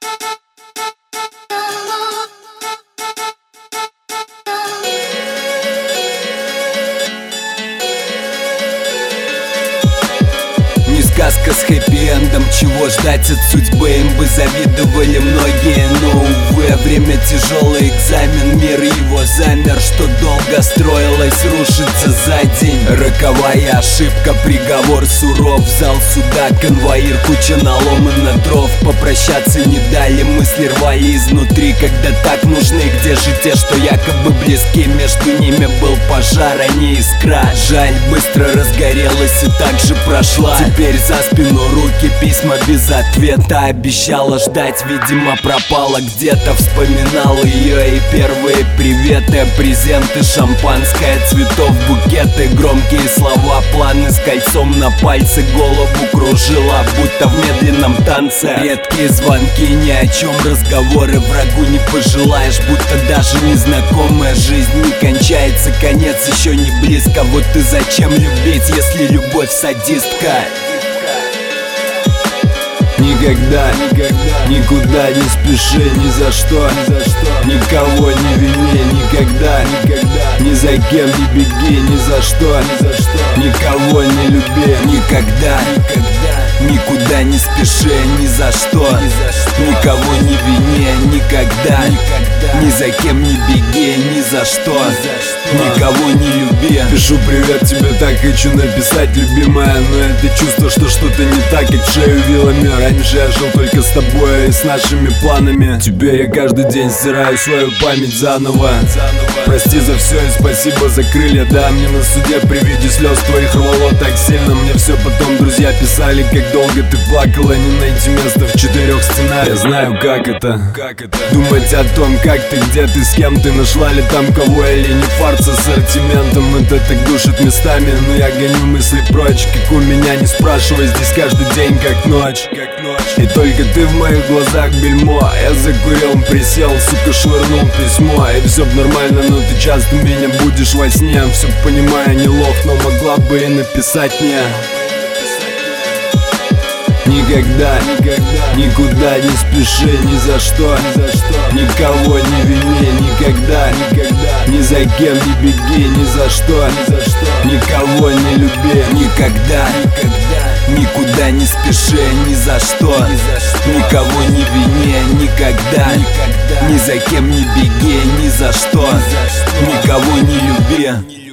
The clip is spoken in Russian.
Сказка с хэппи-эндом, чего ждать от судьбы, им бы завидовали многие. Но, увы, время тяжелый, экзамен, мир его замер. Что долго строилось, рушится за день. Роковая ошибка, приговор суров. Зал суда, конвоир, куча наломана дров. Попрощаться не дали, мысли рвали изнутри. Когда так нужны, где же те, что якобы близки? Между ними был пожар, а не искра. Жаль, быстро разгорелась и так же прошла. Теперь за спину руки, письма без ответа. Обещала ждать, видимо пропала где-то. Вспоминал ее и первые приветы, презенты, шампанское, цветов, букеты. Громкие слова, планы с кольцом на пальце. Голову кружила, будто в медленном танце. Редкие звонки, ни о чем разговоры. Врагу не пожелаешь, будто даже незнакомая. Жизнь не кончается, конец еще не близко. Вот и зачем любить, если любовь садистка? Никогда, никуда не спеши, ни за что, никого не вини, никогда, ни за кем не беги, ни за что, никого не люби, никогда, никуда не спеши, ни за что, никого не вини, никогда, ни за кем не беги, ни за что, никого не люби. Пишу привет тебе, так хочу написать, любимая, но это чувство, что что-то не так, как шею вилами. Раньше я жил только с тобой и с нашими планами. Теперь я каждый день стираю свою память заново. Прости за все и спасибо за крылья. Да, мне на суде при виде слез твоих рвало так сильно. Мне все потом друзья писали, как долго ты плакала. Не найти место в 4 стенах. Я знаю, как это думать о том, как ты, где ты, с кем ты. Нашла ли там кого или не фарт с ассортиментом. Это так душит местами, но я гоню мысли прочь. Как у меня, не спрашивай, здесь каждый день как ночь. И только ты в моих глазах бельмо. Я закурил, присел, сука, швырнул письмо. И все б нормально, но ты часто меня будешь во сне. Все понимаю, не лох, но могла бы и написать мне. Никогда, никуда не спеши, ни за что, никого не вини, никогда, ни за кем не беги, ни за что, никого не люби, никогда, никуда не спеши, ни за что, никого не вини, никогда, ни за кем не беги, ни за что, никого не люби.